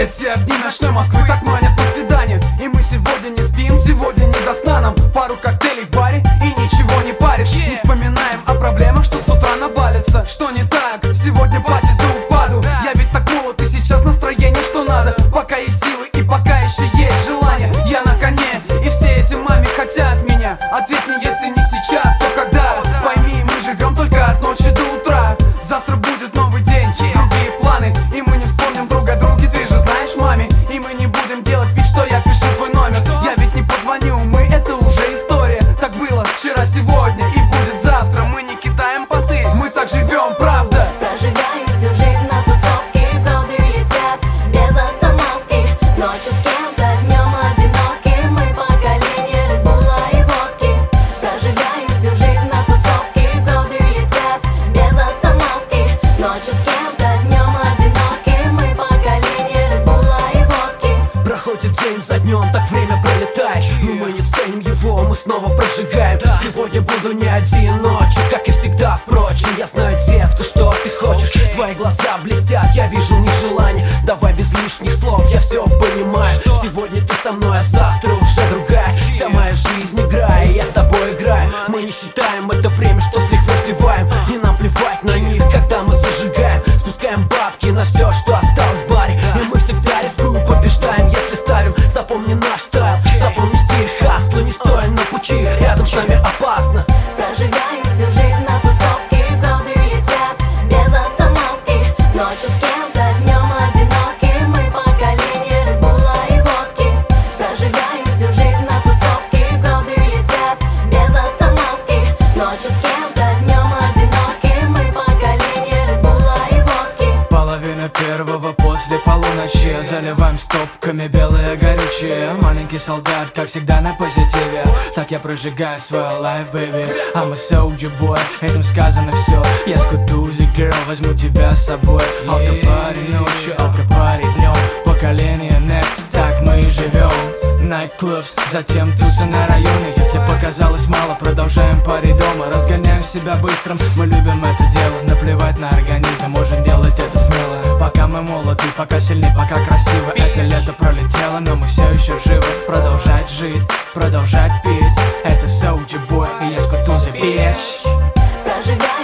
Эти огни ночной Москвы так манят на свидание. И мы сегодня не спим, сегодня не до сна. Нам пару коктейлей в баре и ничего не парит. Не вспоминаем о проблемах, что с утра навалится. Что не так? Сегодня пати до упаду. Я ведь так молод, и сейчас настроение что надо. Пока есть силы и пока еще есть желание. Я на коне, и все эти маме хотят меня. Ответь мне, если не сейчас, то когда? Пойми, мы живем только от ночи до утра. Завтра будет новый день, другие планы. И мы не вспомним друг о друге, ты же знаешь, маме. И мы не будем делать вид, что я пишу твой номер. Я ведь не позвоню, мы это уже история. Так было вчера, сегодня и будет завтра. Мы не кидаем понты, мы так живем, правда. Прожигаю всю жизнь на тусовке, годы летят без остановки. Ночью с кем-то, днем одиноки, мы поколение Редбула и водки. Прожигаю всю жизнь на тусовке, годы летят без остановки. Ночью с кем-то, днем одиноки, мы поколение Редбула и водки. Проходит день за днем, так время пролетает. Но мы не ценим его, мы снова прожигаем. Сегодня буду не один ночью, как и всегда, впрочем. Я знаю, детка, что ты хочешь. Твои глаза блестят, я вижу нежелание. Давай без лишних слов, я все понимаю. Сегодня ты со мной, а завтра уже другая. Вся моя жизнь игра, и я с тобой играю. Мы не считаем это время, что с лихвой сливаем. И нам плевать на них, когда мы зажигаем. Спускаем бабки на все, что осталось в баре. И мы всегда рискуем, побеждаем, если ставим. Запомни наш стайл, запомни стиль хасла. Не стоя на пути, рядом с нами опасно. Прожигаю всю жизнь на тусовке, годы летят без остановки. Ночью с кем-то, днем одиноки, мы поколение Редбула и водки. Прожигаю всю жизнь на тусовке, годы летят без остановки. Ночью с кем-то, днем одиноки, мы поколение Редбула и водки. Половина первого после полуночи. Заливаем стопками белые горючие. Маленький солдат, как всегда на позитиве. Так я прожигаю свой life, baby. I'm a soldier boy, этим сказано все. Я скутузи, girl, возьму тебя с собой. Алкопари ночью, алкопари днем. Поколение next, так мы и живем. Nightclubs, затем тусы на районе. Если показалось мало, продолжаем парить дома. Разгоняем себя быстрым, мы любим это дело. Наплевать на организм, можем делать это смело. Пока мы молоды, пока сильны, пока красиво. Это лето пролетело, но мы все еще живы. Продолжать жить, продолжать пить. Это Soldier Boy, и я Скутузи, bitch. Прожигаю